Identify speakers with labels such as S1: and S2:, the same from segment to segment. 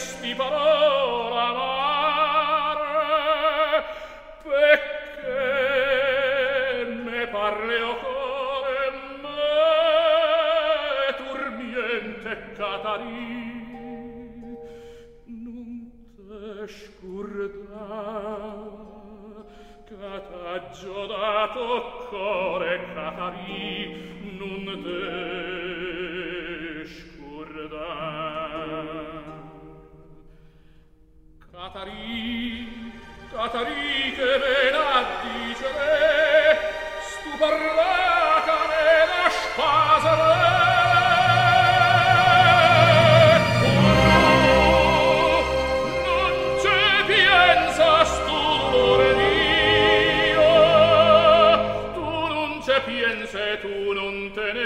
S1: diresti parola amare, perché me parle o core me turmiente Catarin, non te scurda che t'ha giodato core Catarin, non te scurda. Catarin, che ven a dicere, stu parla che me da spasere. Non ci piensas tu, dolore mio, tu non ci piense, tu non te ne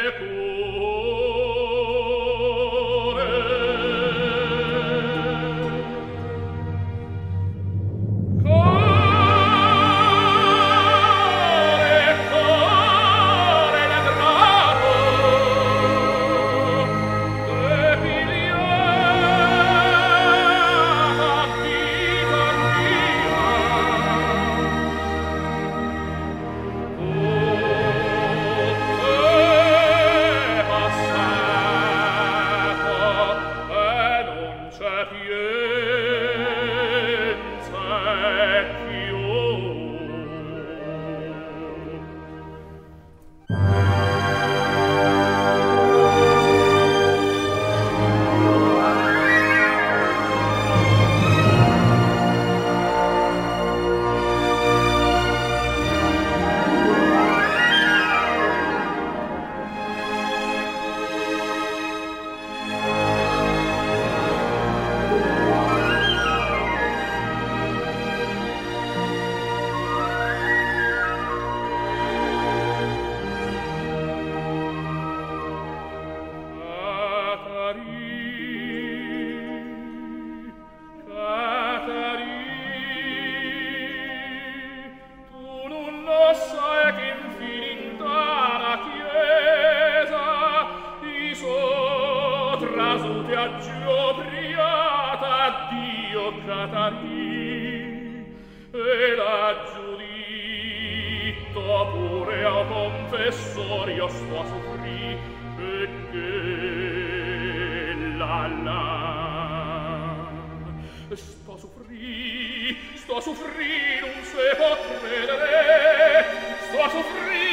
S1: e la giudito pure a confessor io sto a soffrì e che sto a soffrì non se può credere sto a soffrì